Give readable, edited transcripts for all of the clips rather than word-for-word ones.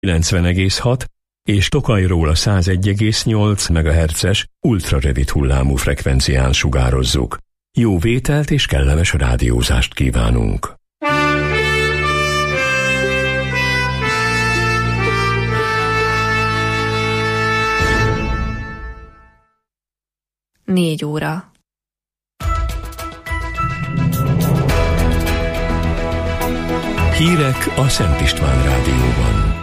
90,6 és Tokajról a 101,8 MHz-es ultrarövid hullámú frekvencián sugározzuk. Jó vételt és kellemes rádiózást kívánunk! Négy óra. Hírek a Szent István Rádióban.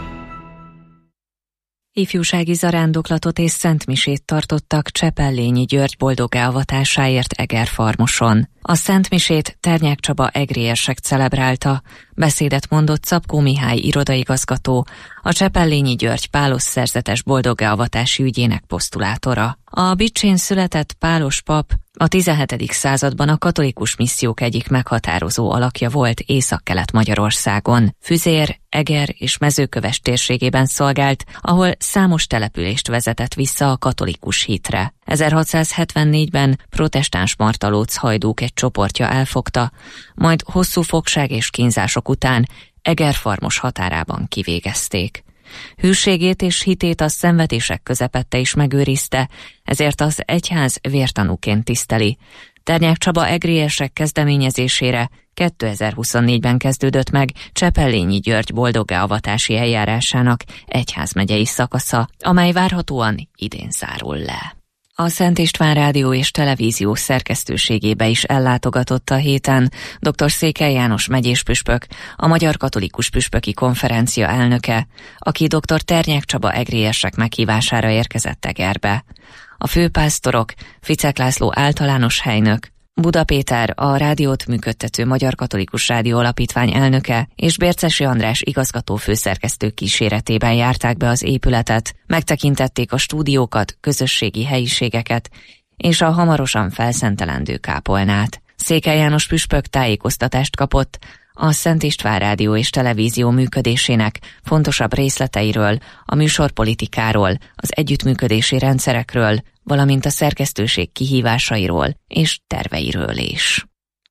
Ifjúsági zarándoklatot és szentmisét tartottak Csepellényi György boldoggá avatásáért Egerfarmoson. A szentmisét Ternyák Csaba egri érsek celebrálta, beszédet mondott Szabkó Mihály irodaigazgató, a Csepellényi György Pálos szerzetes boldoggá avatási ügyének posztulátora. A Bicsén született Pálos pap a 17. században a katolikus missziók egyik meghatározó alakja volt Északkelet-Magyarországon. Füzér, Eger és Mezőköves térségében szolgált, ahol számos települést vezetett vissza a katolikus hitre. 1674-ben protestáns martalóc hajdúk egy csoportja elfogta, majd hosszú fogság és kínzások után Egerfarmos határában kivégezték. Hűségét és hitét a szenvedések közepette is megőrizte, ezért az egyház vértanúként tiszteli. Ternyák Csaba egri érsek kezdeményezésére 2024-ben kezdődött meg Csepellényi György boldoggá avatási eljárásának egyházmegyei szakasza, amely várhatóan idén zárul le. A Szent István Rádió és Televízió szerkesztőségébe is ellátogatott a héten dr. Székely János megyéspüspök, a Magyar Katolikus Püspöki Konferencia elnöke, aki dr. Ternyák Csaba egri érsek meghívására érkezett Egerbe. A főpásztorok, Ficek László általános helynök, Buda Péter, a rádiót működtető Magyar Katolikus Rádió Alapítvány elnöke és Bércesi András igazgató főszerkesztő kíséretében járták be az épületet, megtekintették a stúdiókat, közösségi helyiségeket és a hamarosan felszentelendő kápolnát. Székely János püspök tájékoztatást kapott a Szent István Rádió és Televízió működésének fontosabb részleteiről, a műsorpolitikáról, az együttműködési rendszerekről, valamint a szerkesztőség kihívásairól és terveiről is.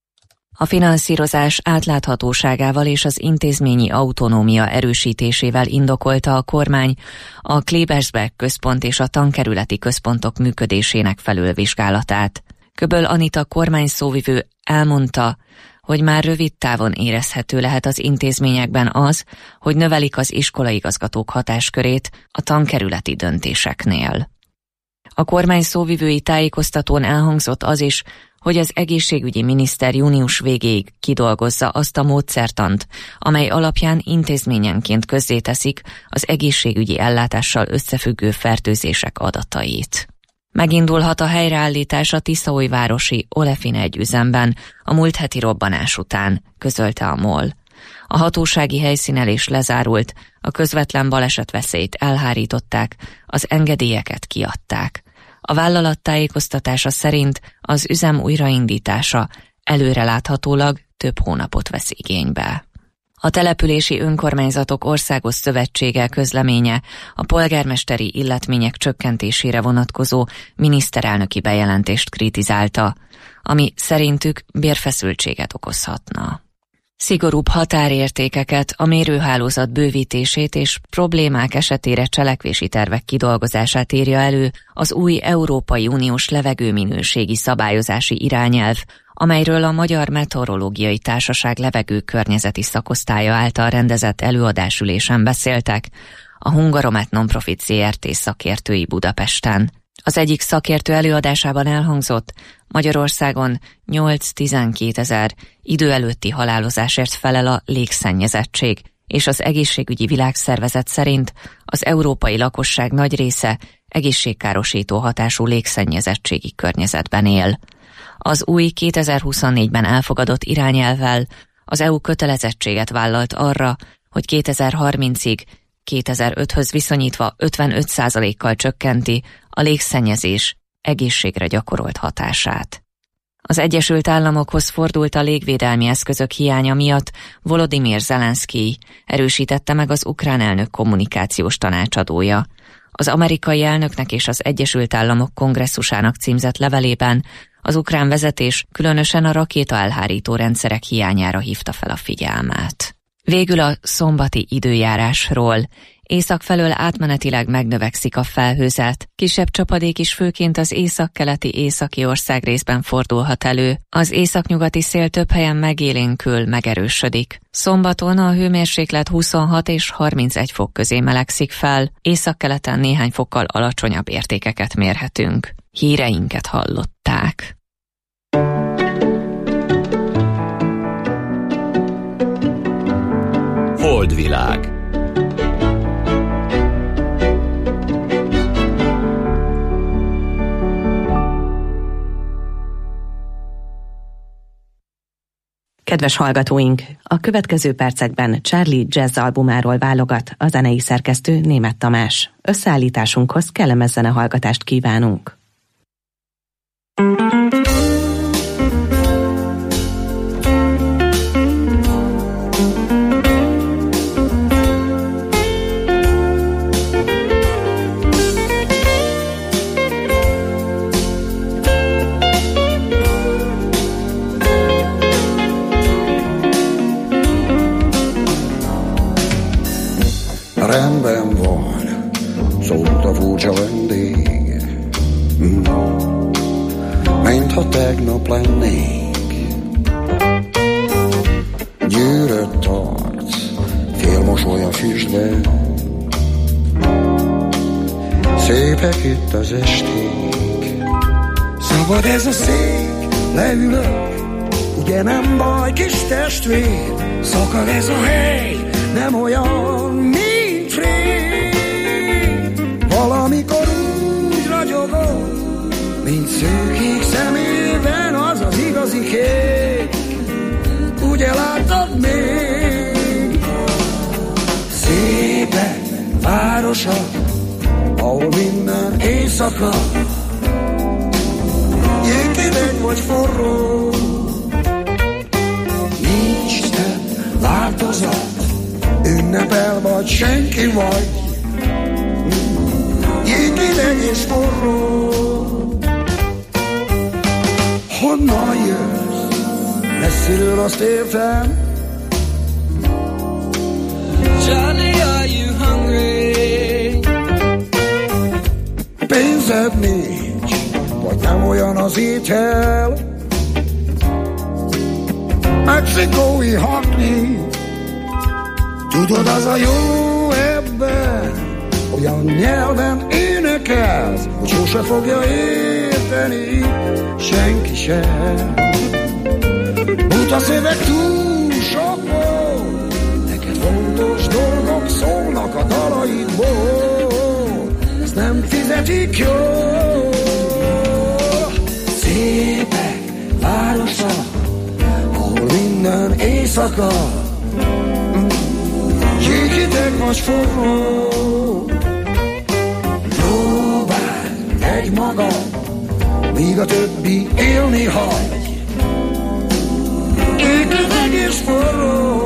A finanszírozás átláthatóságával és az intézményi autonómia erősítésével indokolta a kormány a Klebersberg központ és a tankerületi központok működésének felülvizsgálatát. Köböl Anita kormányszóvivő elmondta, hogy már rövid távon érezhető lehet az intézményekben az, hogy növelik az iskolaigazgatók hatáskörét a tankerületi döntéseknél. A kormány szóvivői tájékoztatón elhangzott az is, hogy az egészségügyi miniszter június végéig kidolgozza azt a módszertant, amely alapján intézményenként közzéteszik az egészségügyi ellátással összefüggő fertőzések adatait. Megindulhat a helyreállítás a tiszaújvárosi Olefin 1 üzemben a múlt heti robbanás után, közölte a MOL. A hatósági helyszínelés lezárult, a közvetlen balesetveszélyt elhárították, az engedélyeket kiadták. A vállalat tájékoztatása szerint az üzem újraindítása előreláthatólag több hónapot vesz igénybe. A Települési Önkormányzatok Országos Szövetsége közleménye a polgármesteri illetmények csökkentésére vonatkozó miniszterelnöki bejelentést kritizálta, ami szerintük bérfeszültséget okozhatna. Szigorúbb határértékeket, a mérőhálózat bővítését és problémák esetére cselekvési tervek kidolgozását írja elő az új Európai Uniós levegőminőségi szabályozási irányelv, amelyről a Magyar Meteorológiai Társaság levegőkörnyezeti szakosztálya által rendezett előadásülésen beszéltek a Hungaromet Nonprofit Zrt. Szakértői Budapesten. Az egyik szakértő előadásában elhangzott, Magyarországon 8-12 ezer idő előtti halálozásért felel a légszennyezettség, és az Egészségügyi Világszervezet szerint az európai lakosság nagy része egészségkárosító hatású légszennyezettségi környezetben él. Az új 2024-ben elfogadott irányelvvel az EU kötelezettséget vállalt arra, hogy 2030-ig 2005-höz viszonyítva 55%-kal csökkenti a légszennyezés egészségre gyakorolt hatását. Az Egyesült Államokhoz fordult a légvédelmi eszközök hiánya miatt Volodymyr Zelenszkij, erősítette meg az ukrán elnök kommunikációs tanácsadója. Az amerikai elnöknek és az Egyesült Államok kongresszusának címzett levelében az ukrán vezetés különösen a rakétaelhárító rendszerek hiányára hívta fel a figyelmet. Végül a szombati időjárásról. Észak felől átmenetileg megnövekszik a felhőzet. Kisebb csapadék is főként az északkeleti északi országrészben fordulhat elő. Az északnyugati szél több helyen megélénkül, megerősödik. Szombaton a hőmérséklet 26 és 31 fok közé melegszik fel, északkeleten néhány fokkal alacsonyabb értékeket mérhetünk. Híreinket hallották. Holdvilág. Kedves hallgatóink! A következő percekben Charlie jazz albumáról válogat a zenei szerkesztő Németh Tamás. Összeállításunkhoz kellemes zenehallgatást kívánunk! Rendben van, szólt a furcsa vendég, mintha tegnap lennék. Gyűrött arc, félmosoly a füstben, szépek itt az esték. Szabad ez a szék, leülök, ugye nem baj, kis testvér. Szakad ez a hely, nem olyan, mint valamikor úgy ragyogom, mint szőkék szemében az az igazi kék. Ugye láttad még? Szépen városa, ahol minden éjszaka jégideg vagy forró. Nincs több változat, ünnepel vagy senki vagy, jégideg és forró. Honnan jössz? Messziről azt értem. Johnny, are you hungry? Pénzed nincs, vagy nem olyan az étel. Mexikói hakni, tudod, az a jó ebben, olyan nyelven énekelsz, hogy sose fogja érteni senki sem. Buta szöveg túl sok volt, neked fontos dolgok szólnak a dalaidból, ezt nem fizetik jól. Szépek városa, ahol minden éjszaka jégideg vagy forró. Próbáld egy magad, míg a többi élni hagy. Jégideg és forró.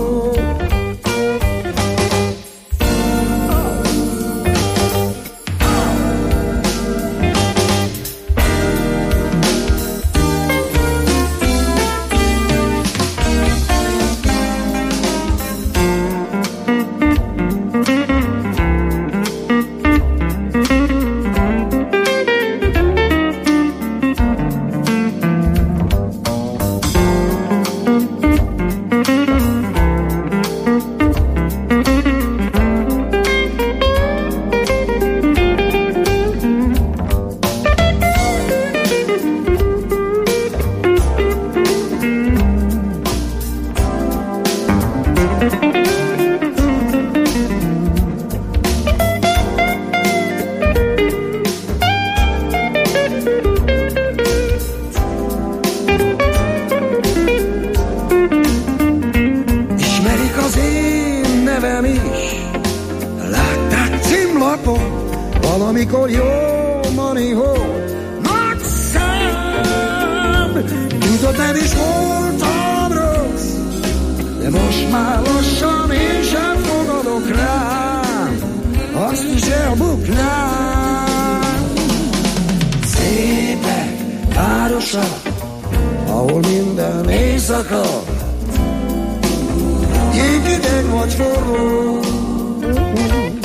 Valamikor jó maniho nagy szám. Tudod, nem is voltam rossz, de most már lassan én sem fogadok rám, azt is elbuknám. Szépek városa, ahol minden éjszaka jégideg vagy forró.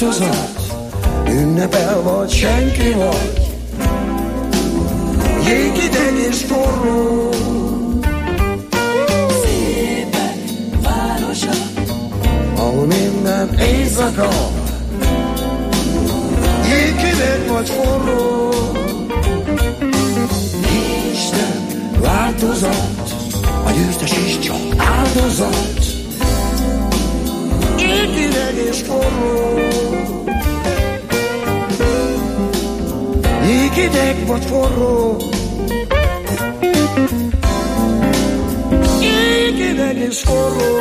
változat, ünnepel vagy, senki vagy, jégideg és forró. Szépek városa, ahol minden éjszaka, jégideg vagy forró. Isten változat, a győztes is csak áldozat, jégideg és forró. Jégideg vagy forró, jégideg és forró.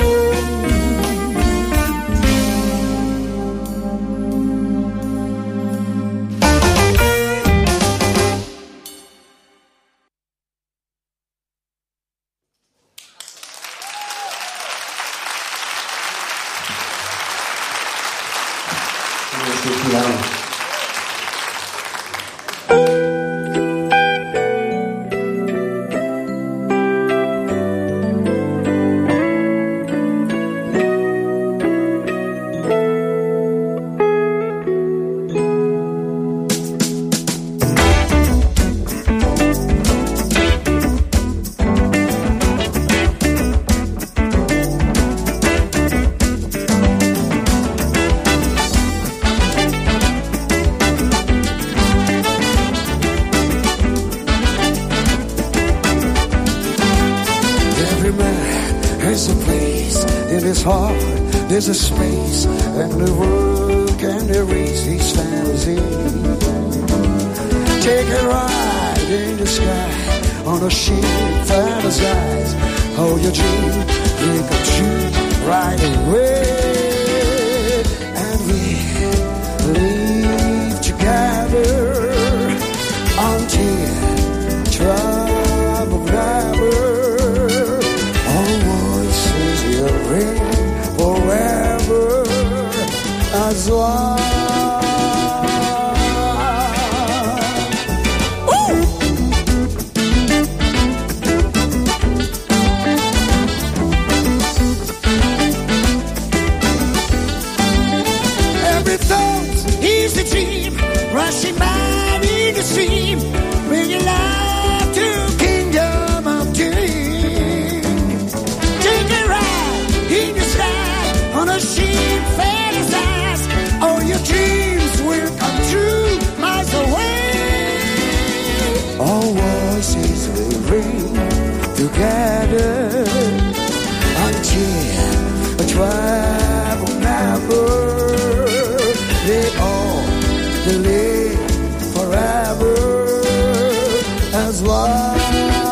There's a space and the work and erase these fantasies. Take a ride in the sky on a ship, fantasize. Oh, your dream will come true right away. And we live together until trouble never. All voices will ring forever as one. Every thought is a dream, rushing by in the stream, bringing life to kingdom of dreams. Take a ride in the sky on a ship, fantasize. All your dreams will come true miles away. All voices will ring together until a travel never. They all live forever as one.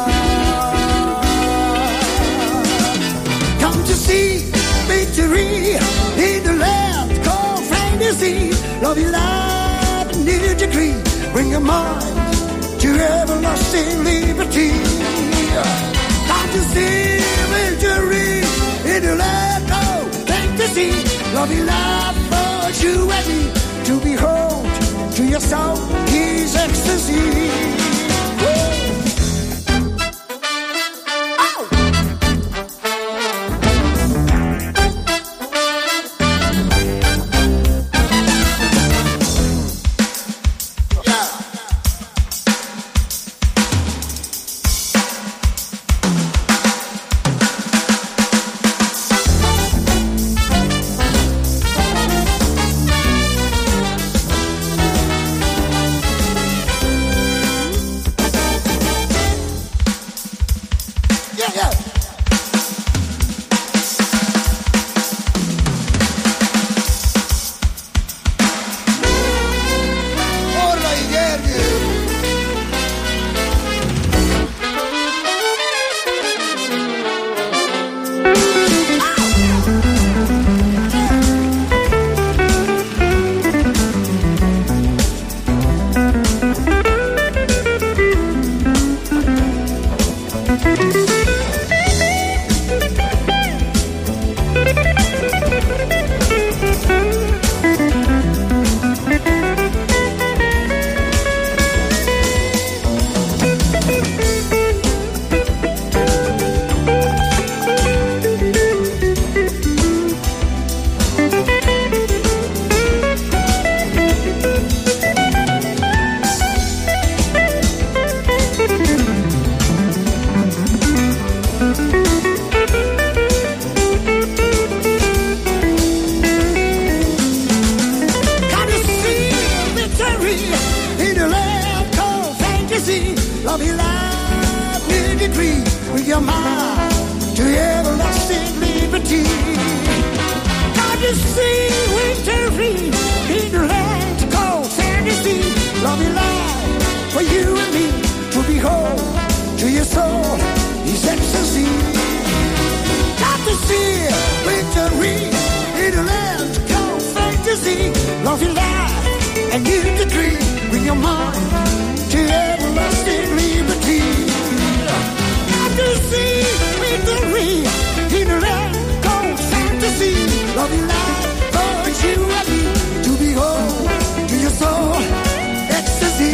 Come to see victory in the land called fantasy. Love your life in new degree. Bring your mind to everlasting liberty. Come to see victory in the land called fantasy. Love your life for you and me. To behold to your soul His ecstasy. and you decree with your mind to everlasting liberty. I can see victory in a land called fantasy. Love you like for you and me to behold to your soul ecstasy.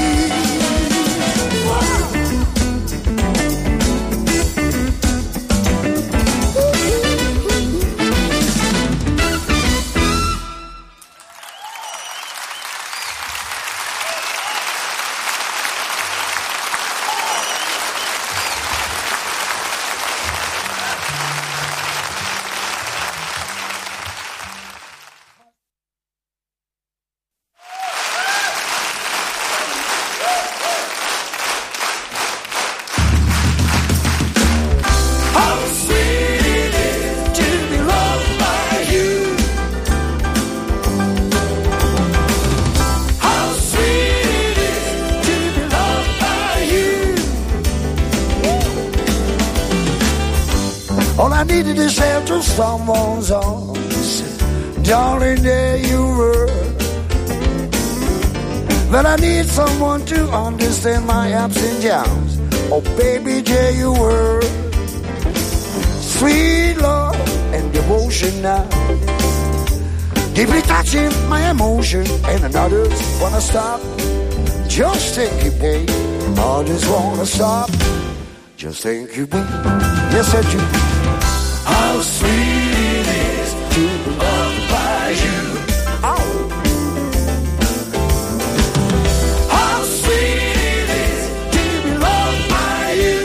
All I needed is shelter, someone's arms. Darling, there you were. But I need someone to understand my ups and downs. Oh, baby, there you were. Sweet love and devotion now, deeply touching my emotion, and another's wanna stop. Just think you, babe. Others wanna stop. Just think you, babe. Yes, I do. How sweet it is to be loved by you. Oh. How sweet it is to be loved by you.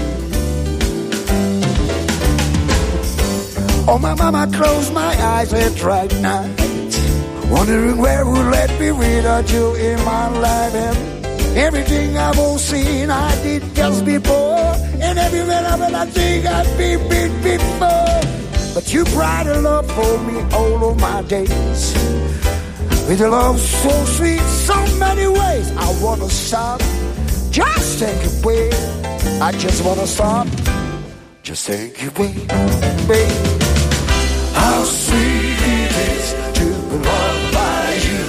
Oh, my mama closed my eyes at right night, wondering where would let me without you in my life. And everything I've all seen I did just before, and everywhere I think I'd be before. But you brought a love for me all of my days, with a love so sweet, so many ways. I wanna stop, just take it away. I just wanna stop, just take it away, babe. How sweet it is to be loved by you.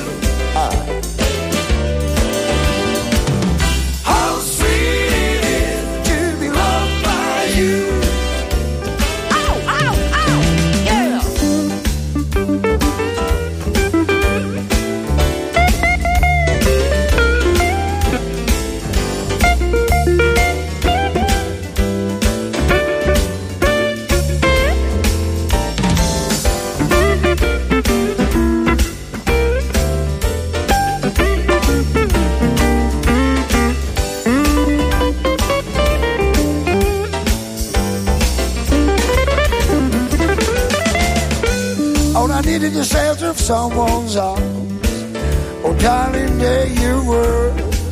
The shelter of someone's arms. Oh, darling, there you were.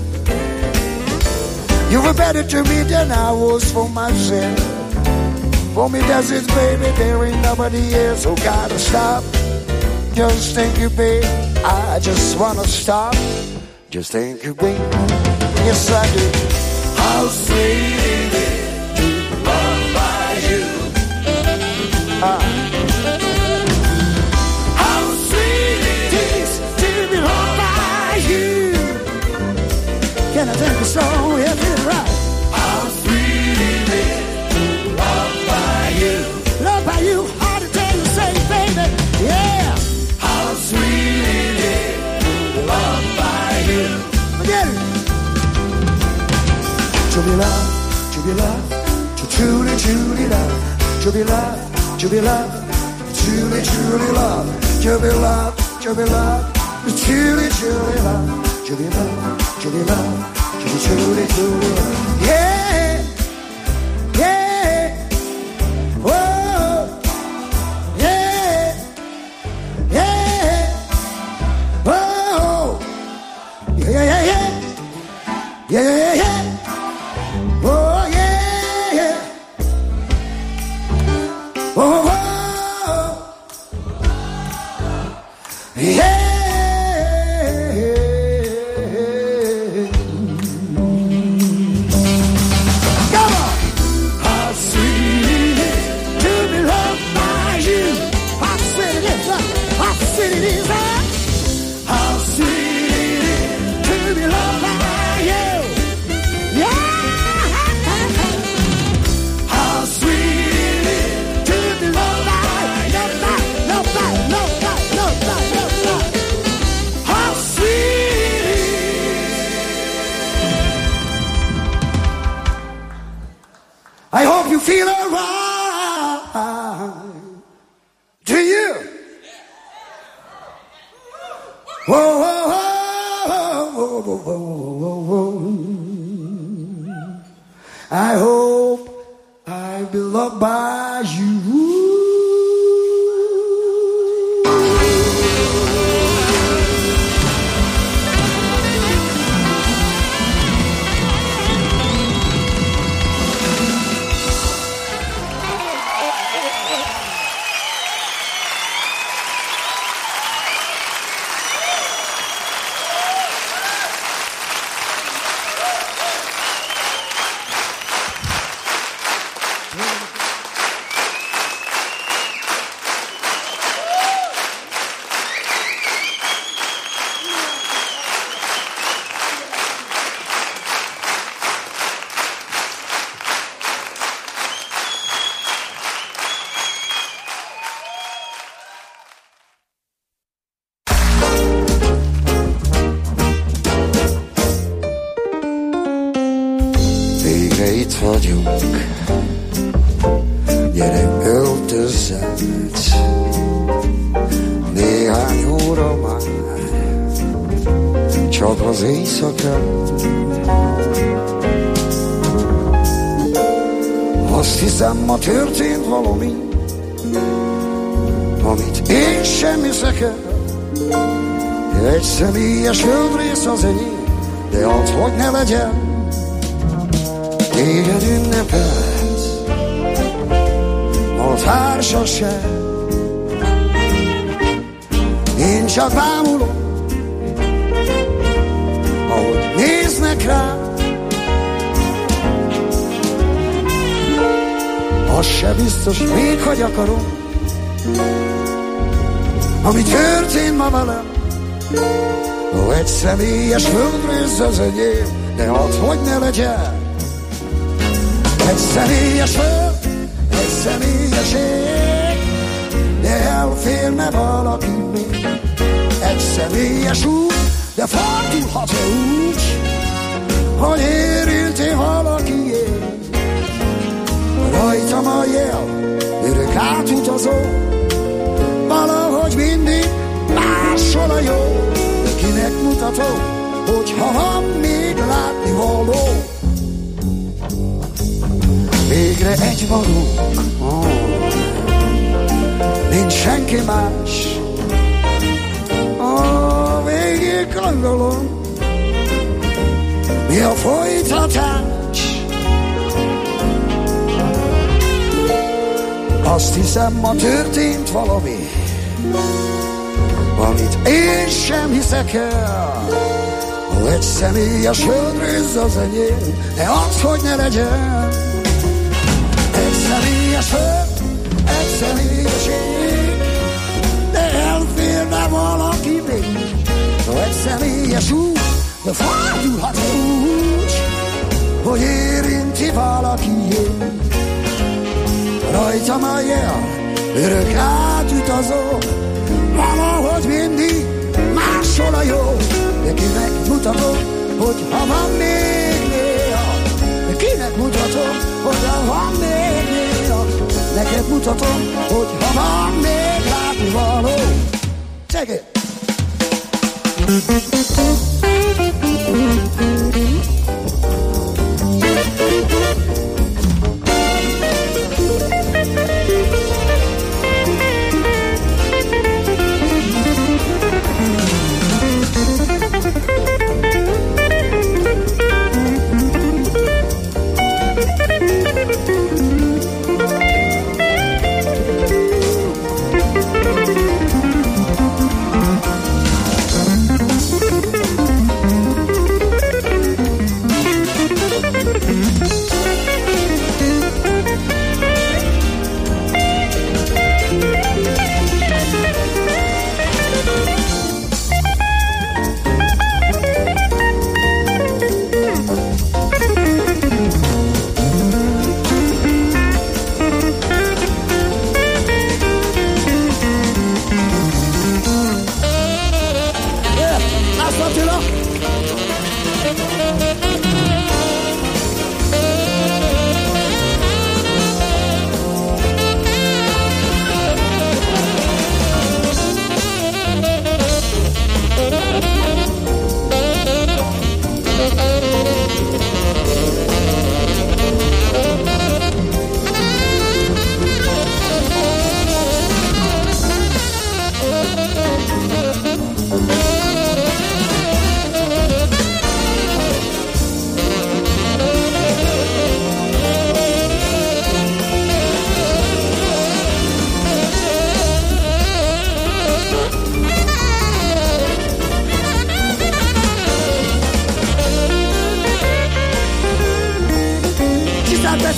You were better to me than I was for myself. For me, does it, baby? There ain't nobody else. So gotta stop. Just think you, babe. I just wanna stop. Just think you, babe. Yes, I do. How sweet it is to be loved by you. Can I take a song? Yes, it's right. How sweet it is to be loved by you. Loved by you, hard to tell you, say, baby, yeah. How sweet it is to be loved by you. Forget it. To be loved, to truly, truly loved. To be loved, truly, truly loved. To be loved, truly, truly loved. To be loved. To be loved, to be truly, truly loved. Yeah, yeah, whoa, yeah, yeah, whoa, yeah, yeah, yeah, yeah, yeah, yeah, yeah, whoa, yeah, yeah, whoa, whoa, yeah. How sweet it is Whoa, whoa, whoa, whoa, whoa, whoa, whoa. I hope I'll be loved by you. Gyere, öltözzet, néhány óra már, csak az éjszaka. Azt hiszem, ma történt valami, amit én sem hiszek el. Egy személyes földrész az enyém, de az, hogy ne legyen. Téged ünnepelt a társaság, én csak bámulom, ahogy néznek rá. Az se biztos még, hogy akarom, ami történt ma velem. Egy személyes földrész az enyém, de az, hogy ne legyen. Egy személyes föld, egy személyes ég, de elférne valaki még. Egy személyes út, de fordulhat-e úgy, hogy érinti valaki ég. Rajtam a jel, örök átutazó, valahogy mindig máshol a jó. De kinek mutatom, hogyha van még látnivaló. Végre egy valók, nincs senki más. Végig gondolom, mi a folytatás. Azt hiszem, ma történt valami, amit én sem hiszek el. Egy személyes földrész az enyém, de az, hogy ne legyen. Egy személyes föld, egy személyes ég, de elférne valaki még. Egy személyes út, de fordulhat úgy, hogy érinti valaki ég. Rajtam a jel, örök átutazó, valahogy mindig máshol a jó. De kinek mutatom, hogy ha van még néha. De kinek mutatom, hogy ha van még néha. Neked mutatom, hogy ha van még látnivaló. Check it!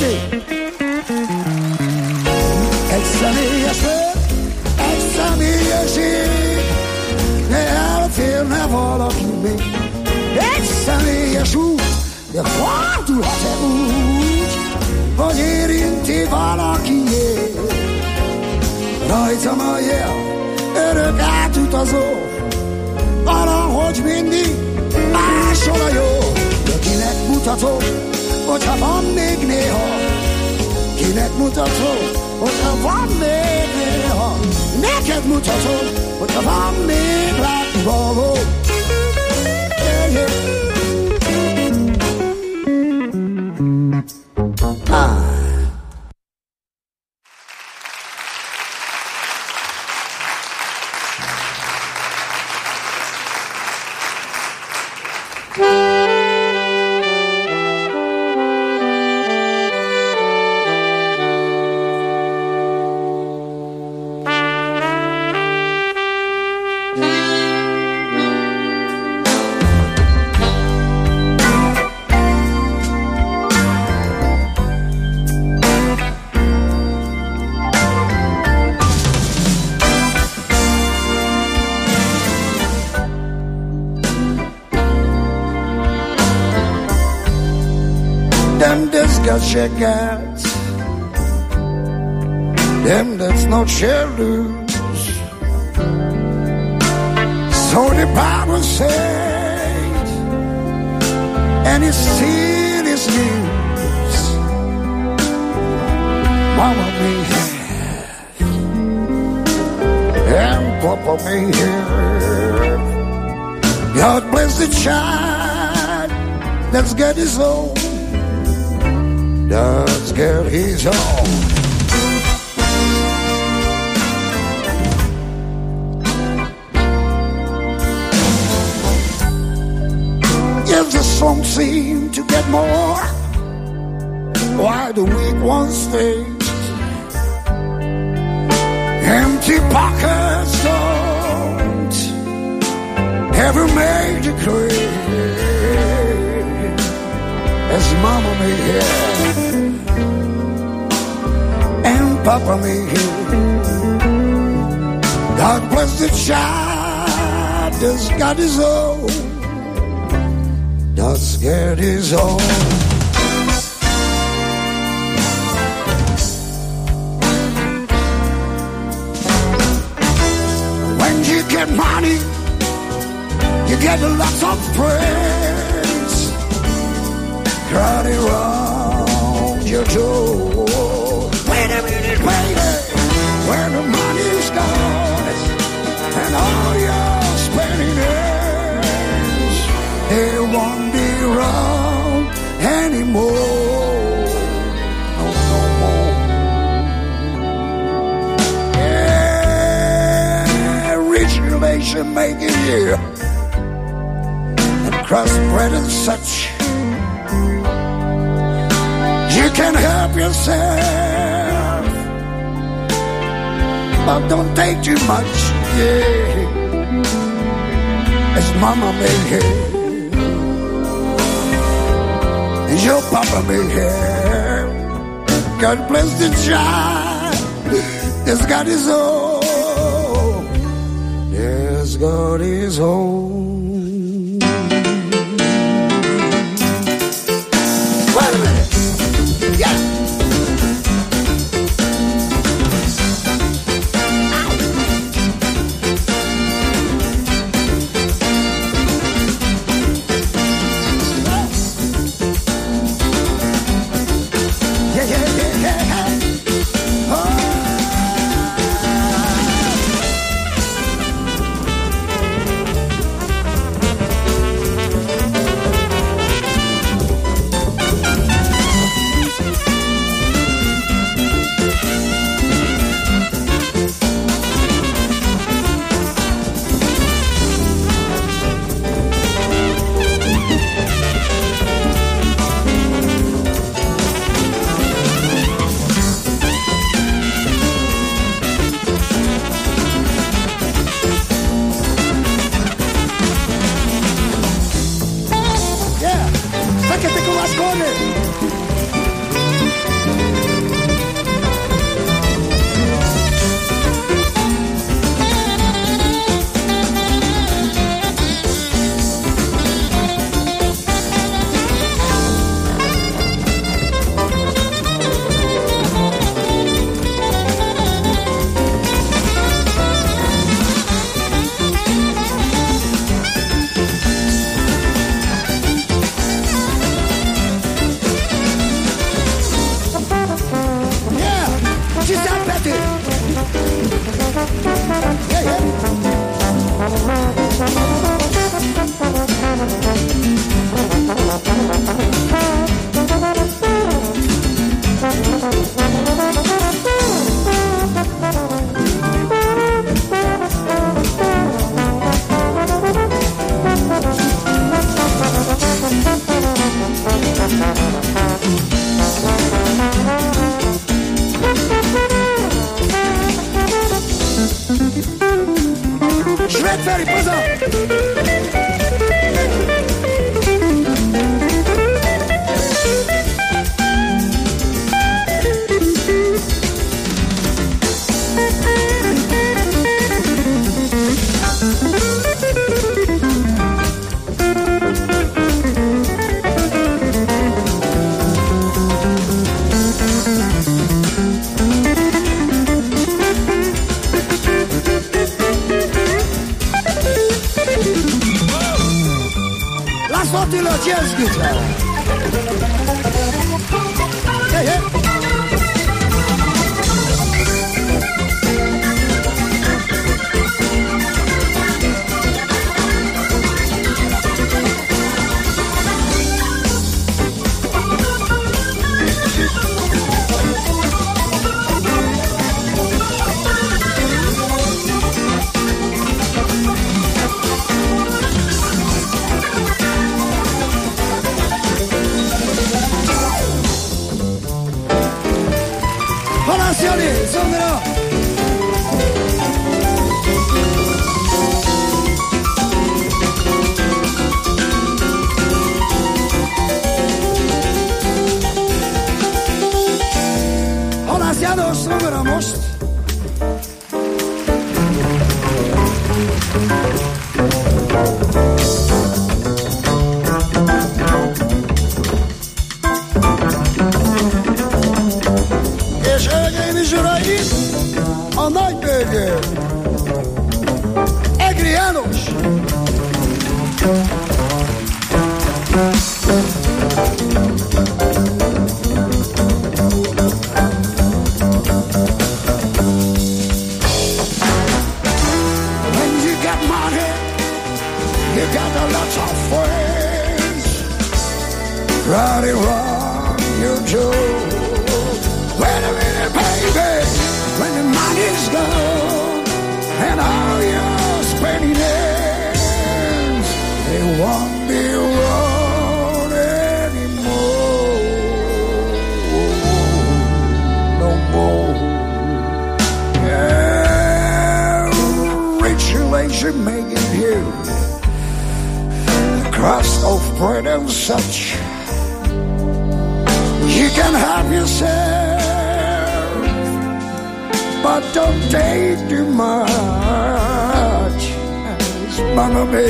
ég. Egy személyes föld, egy személyes ég, ne elférne valaki még. Egy személyes út, de fordulhat-e úgy, hogy érinti valakié. Rajtam a jel, örök átutazó, valahogy mindig máshol a jó. De kinek mutatom, hogyha van még néha, kinek mutatom, hogyha van még néha, neked mutatom, hogyha van még látnivaló. Yeah, yeah. Checkouts, them that's not shall lose. So the Bible says, and it's still is news. Mama may have, and Papa may have. God bless the child that's got his own. Does get his own. If the song seemed to get more, why the weak ones face empty pockets don't ever make the grade. As Mama may have, and Papa may have. God bless the child that's got his own, that's got his own. When you get money, you get lots of praise. Crowded around your door. Wait a minute, where the money's gone and all your spending is, they won't be around anymore. No more. Yeah, rich relation making you and crossbred and such. You can help yourself, but don't take too much, yeah. As Mama may have, and your Papa may have. God bless the child that's got his own, that's got his own. Wait a minute. Yeah. Svet Feri, paza! Attila jazz guitar. Yeah, yeah. Zongora! Halász János, zongora most! A nagybőgő Egri János. When you got money, you got a lot of friends. Right and wrong, you do. Wait a minute, baby. When the money's gone and all your spending ends, they won't be around anymore. No more. Yeah, rich relation making you the crust of bread and such. You can have yourself, but don't take too much. It's gonna be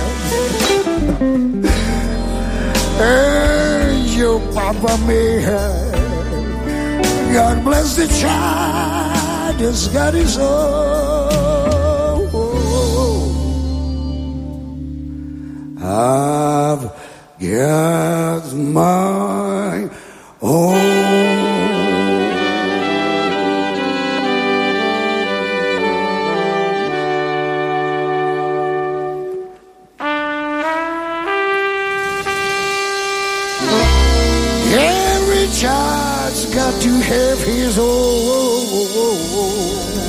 and your papa may have. God bless the child, he's got his own. I've got my own. Child's got to have his own.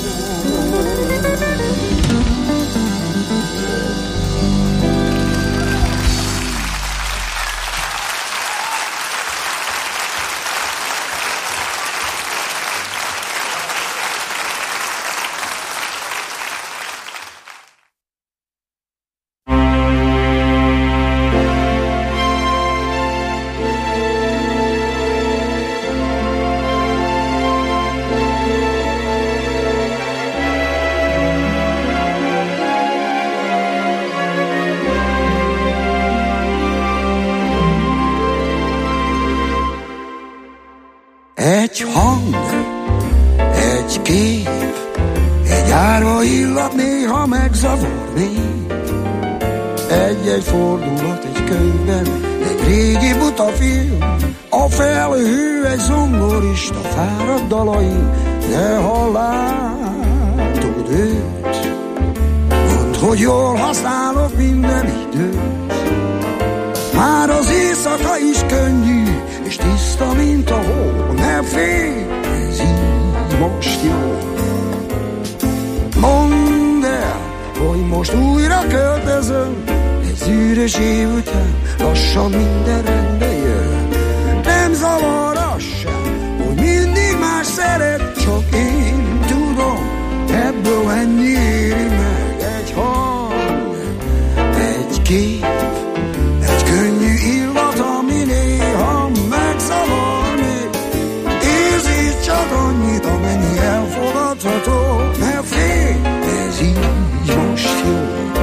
Egy hang, egy kép, egy árva illat néha megzavarni. Egy-egy fordulat egy könyvben, egy régi buta film, a felhő egy zongorista fáradt dalain. De ha látod őt, mondd, hogy jól használod minden időt. Már az éjszaka is könnyű, és tiszta, mint a hó. Ne félj, ez így most jó. Mondd el, hogy most újra költözöm. Egy szűrös év után lassan minden rendbe jön. Nem zavar az sem, hogy mindig más szeret. Csak én tudom, ebből ennyi éri meg egy hal. kép, egy könnyű illat, ami néha megzavar még. Érzés csak annyit, amennyi elfogadható. Ne félj, ez így most jó.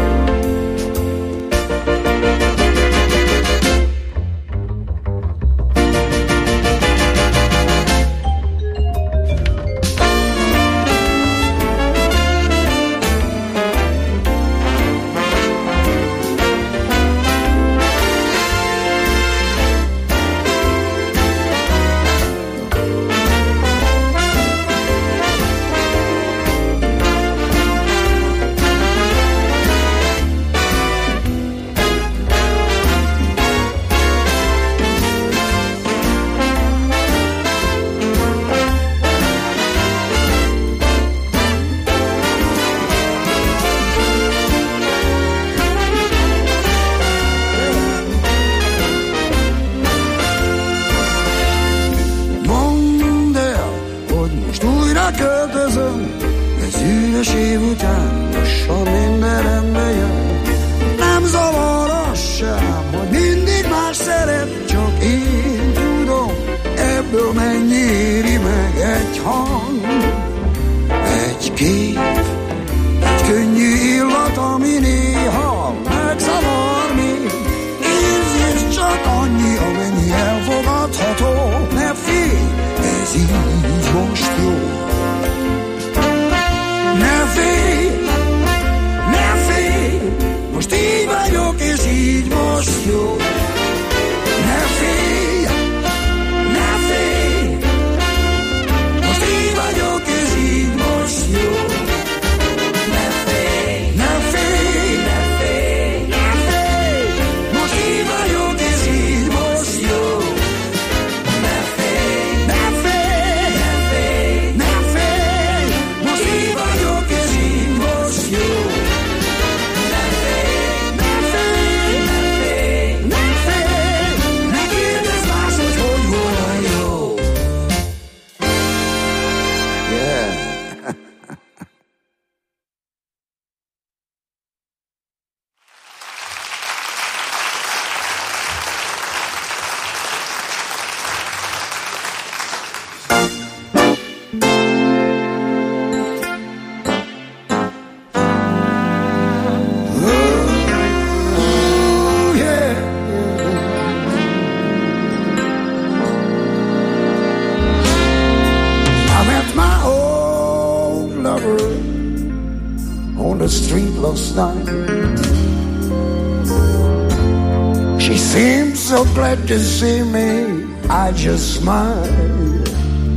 To see me, I just smiled.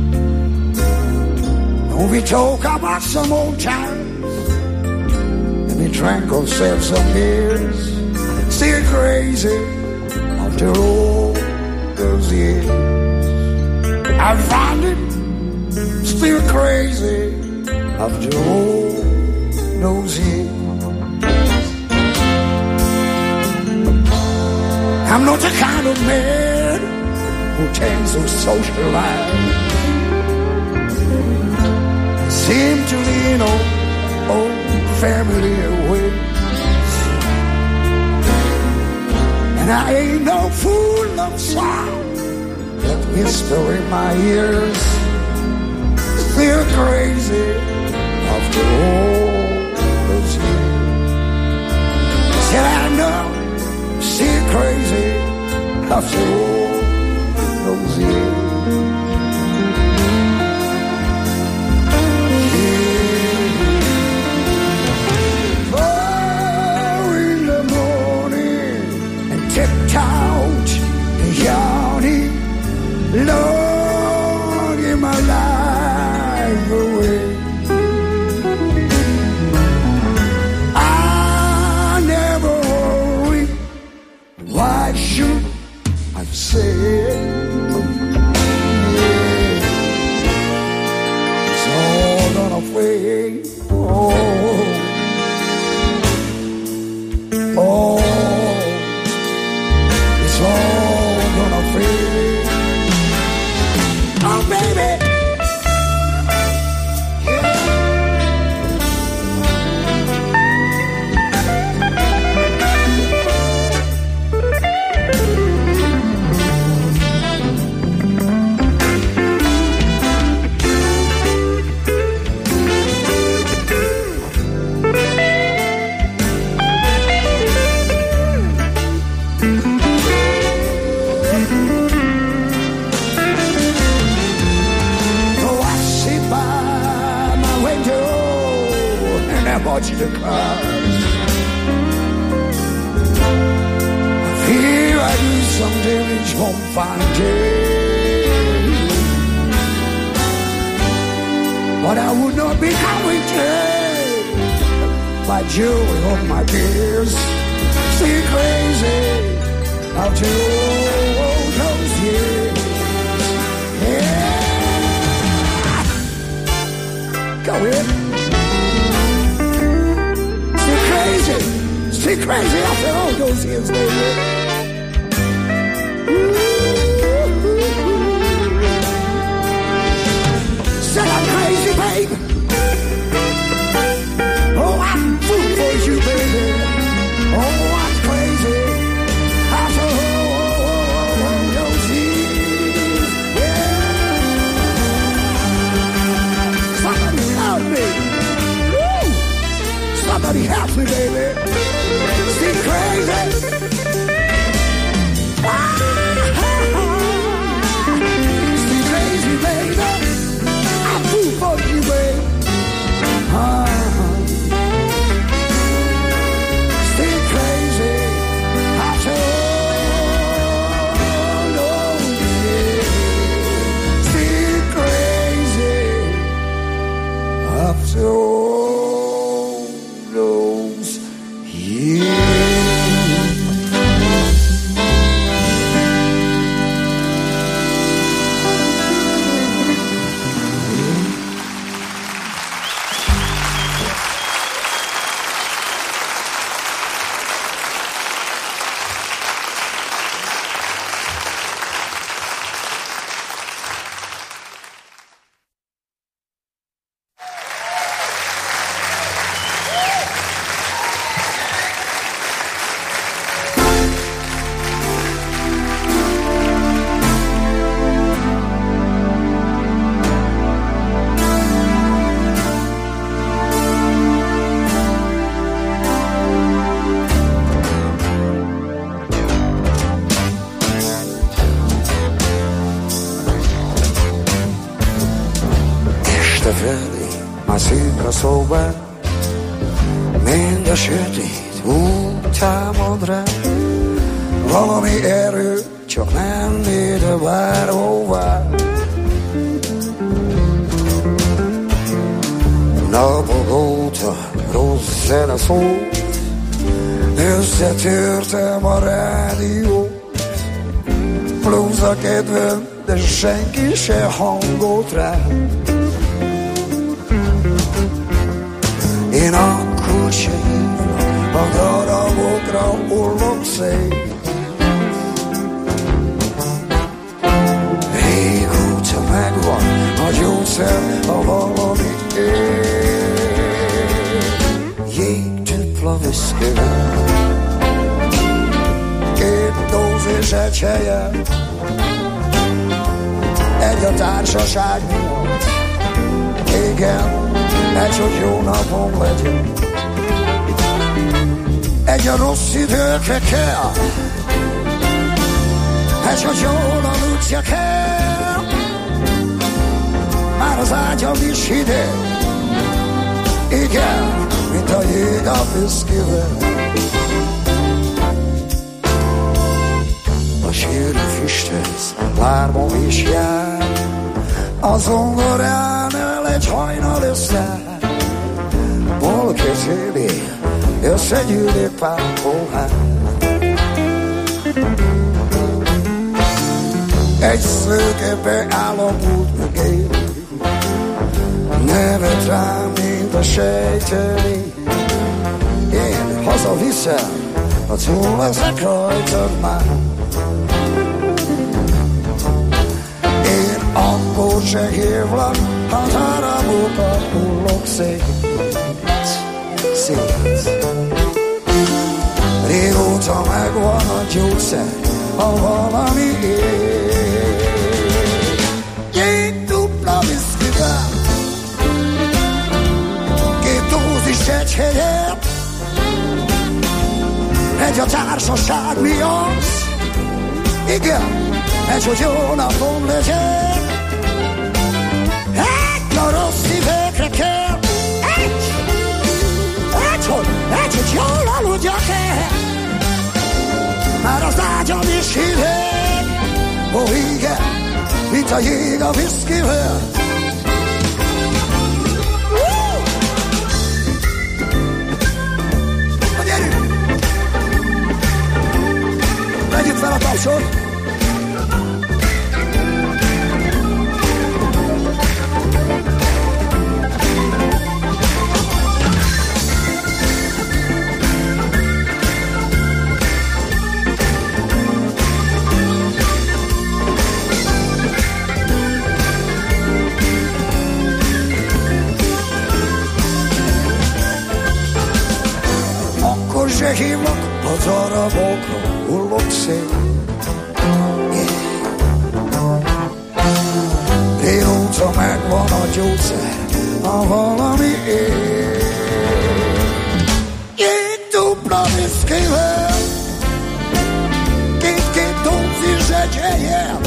And we talk about some old times, and we drank ourselves some beers. Still crazy after all those years. I find it still crazy after all those years. I'm not the kind of man who tends to socialize. Seem to lean on old family ways. And I ain't no fool of sound that whisper in my ears. Still crazy after all those years. Said I know. Still crazy after all those years. Yeah. 4 in the morning and tipped out the yawning, logging my life away. Why should I say from fine day. But I would not be counted by joy of my tears. See crazy after all those years. Yeah. Go in. See crazy after all those years, baby. Said I'm crazy, baby. Oh, I'm fool for you, baby. Oh, I'm crazy after all those years. Yeah. Somebody help me. Woo. Somebody help me, baby. See crazy. See crazy, baby. I'm fool for you, baby. See crazy. After all those years. See crazy. After all those years. Szóban mind a sötét úgy támad rá, valami erő csak nem ide bárhová. Napok óta rossz zene szól, összetörtem a rádiót. Blues a kedvem, de senki se hangolt rá. Én akkor se hívlak, a darabokra hullok szét. Régóta megvan a gyógyszer, a valami jégdupla viszkivel. 2 dózis egy helyen, egy a társaság miatt. Igen, egy, hogy jó napom legyen, egy a rossz időkre kell, egy, hogy jól aludja kell. Már az ágyam is hideg, igen, mint a jég a viszkivel. A sűrű füsthez lármom is jár, a zongoránál egy hajnal összeáll. Hol kezéli, összegyűlik pár pohár. Egy szőkebe államút mögé, nevet rám, mint a sejteni. Én hazaviszem, ha túl leszek rajtad már. Én akkor se hívlak, ha darabokat hullok szét. Régóta megvan a gyógyszer, ha valami ér. Jégdupla viszkivel, 2 dózis egy helyen, egy a társaság miatt. Igen, egy, hogy jó napom legyen, egy a rossz szívekre kell, egy, hogy jól aludjak el. Már az ágyam is hideg, mint a jég a viszkivel. Na gyerünk! Vegyük fel a tapsot! Se hívnak a darabokra, hullott szél. Régóta megvan a gyógyszer, ha valami él. Két dupla viszkivel, két dózis egy helyen.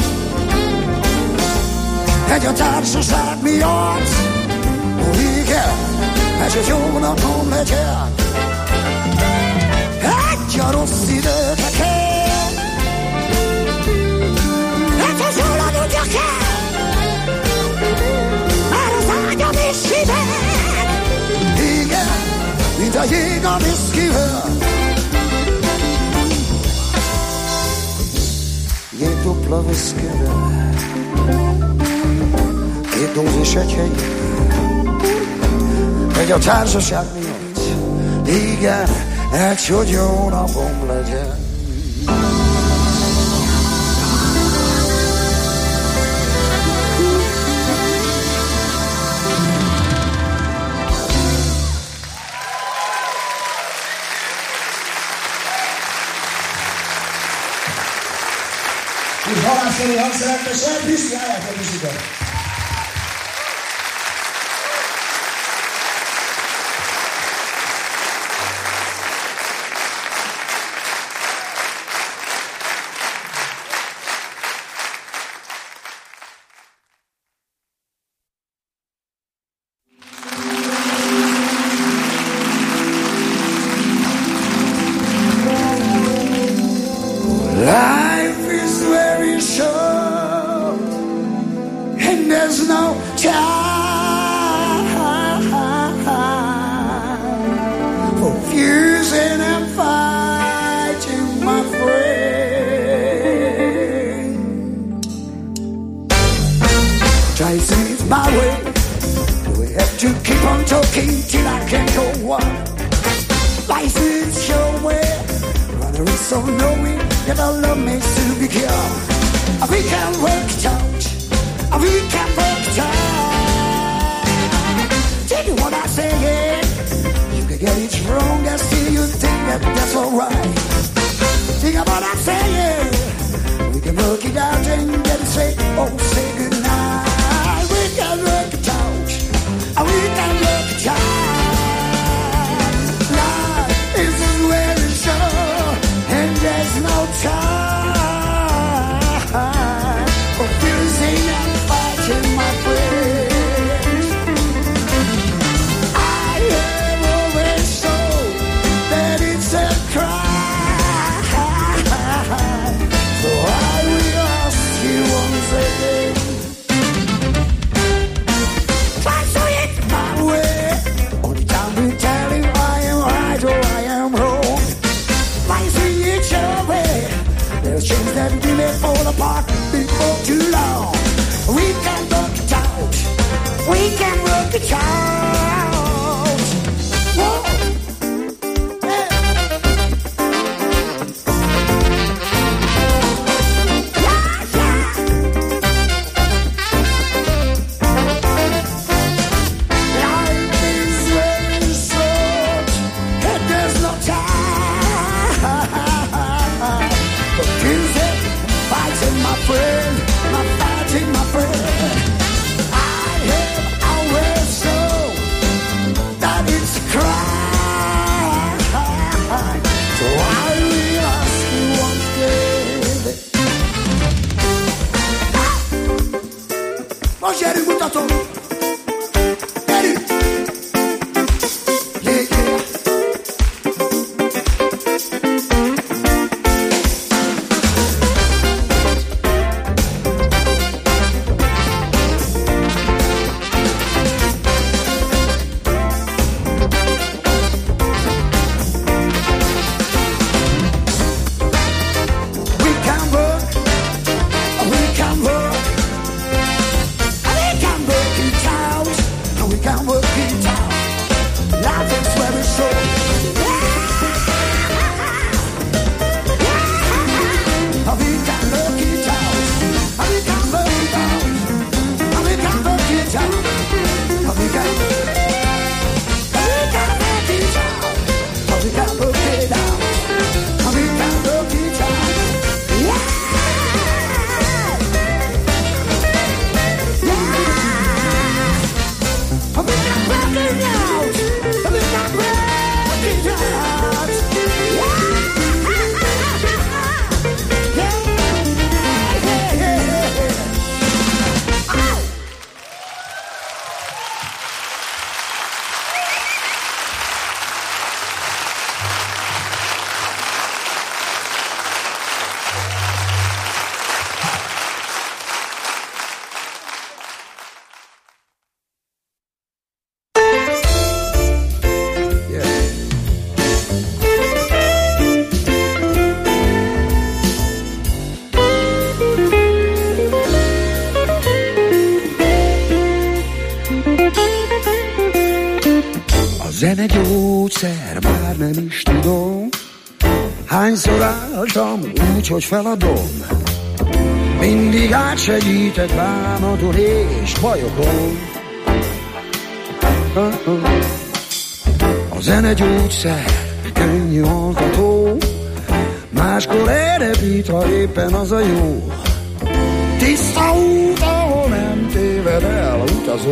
Egy a társaság miatt, igen, ez egy jó napom legyen. Egy a rossz időkkel, hát az oladodja kell, már az ágyam is hideg. Igen, mint a jég a viszkivel. Jég dupla viszkivel, két dózis egy helyen. Egy a társaság miatt, igen, egy, hogy jó napom legyen. És halászoló hangszereltesen Krisztiánják a műsikat. Life is very short, and there's no time for fusing and fighting, my friend. Try to see it my way. We have to keep on talking till I can go on. Life is your way. There is so knowing that our love may soon be cured. We can work it out. We can work it out. Tell you what I say, yeah. You can get it wrong and still you think that that's alright. Think about what I'm saying. We can work it out and get it straight. Oh, say goodnight. We can work it out. We can work it out. Life is very short. And there's no time for fusing and fighting, my friends. I have always known that it's a crime. So I will ask you once again. Try to it my way. Only time will tell you I am right or I am wrong. Life is your way. There's things that we may fall apart before too long. We can work it out. We can work it out. Whoa. Hey. Yeah, yeah. Life is very short, and there's no time. Confusing, fighting, my friend, fighting, my friend. I have always known gyógyszer, bár nem is tudom. Hányszor álltam úgy, hogy feladom. Mindig átsegített bánaton és bajokon. A zene gyógyszer, könnyű altató. Máskor elrepít, ha éppen az a jó. Tiszta út, ahol nem téved el utazó.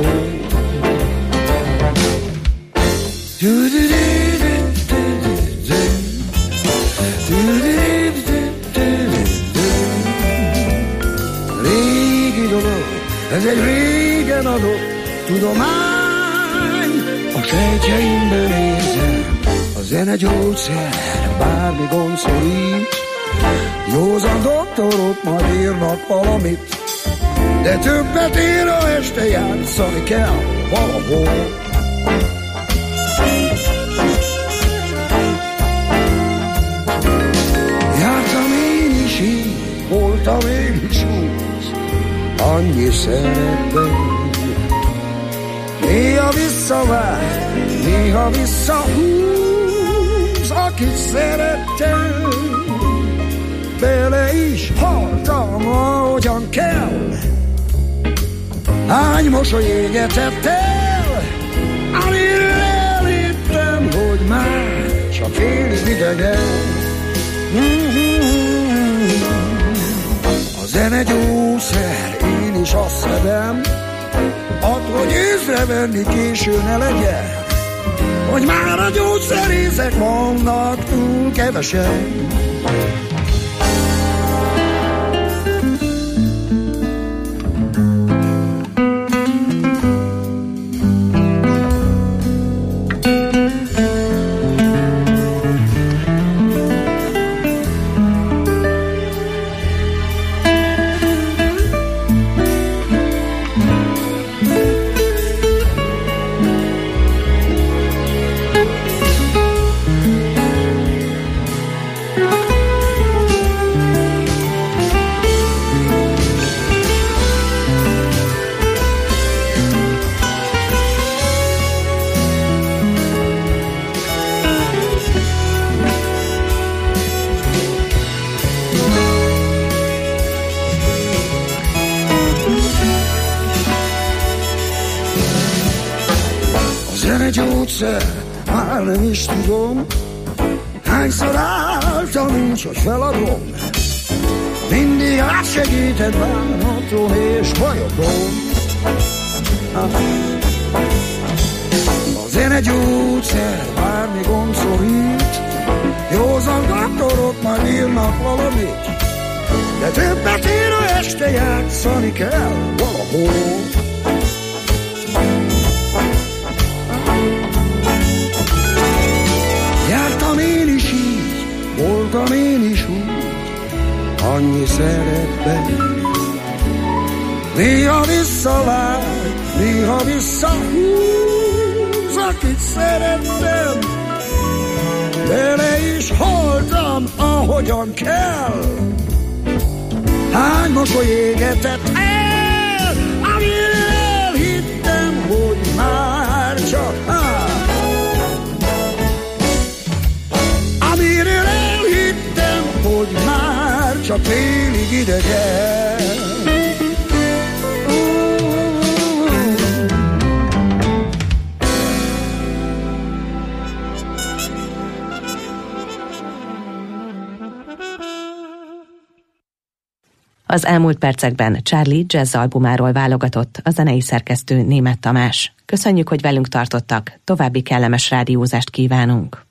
Régi dolog, ez egy régen adott tudomány. A sejtjeimben érzem, a zene gyógyszer, bármi gond szorít. Józan doktorok majd írnak valamit, de többet ér, ha este játszani kell valahol. Jártam én is így, voltam én is úgy, annyi szeretben. Néha visszavár, néha visszahúz, akit szerettem. Bele is haltam, ahogyan kell. Hány mosoly égetett el, amire elhittem, hogy már csak félig idegen. A zene gyógyszer, én is azt szedem, attól, hogy észrevenni késő ne legyen, hogy már a gyógyszerészek vannak túl kevesen. Már nem is tudom, hányszor álltam úgy, hogy feladom. Mindig átsegített bánaton és bajokon. A zene gyógyszer, bármi gond szorít. Józan doktorok majd írnak valamit, de többet ér, ha este játszani kell valahol. Jártam én is így, voltam én is úgy, annyi szeretben. Néha visszavág, néha visszahúz, akit szerettem. Bele is haltam, ahogyan kell. Hány mosoly égetett el, amire elhittem, hogy már csak amiről elhittem, hogy már csak félig idegen. Az elmúlt percekben Charlie jazz albumáról válogatott a zenei szerkesztő Németh Tamás. Köszönjük, hogy velünk tartottak, további kellemes rádiózást kívánunk.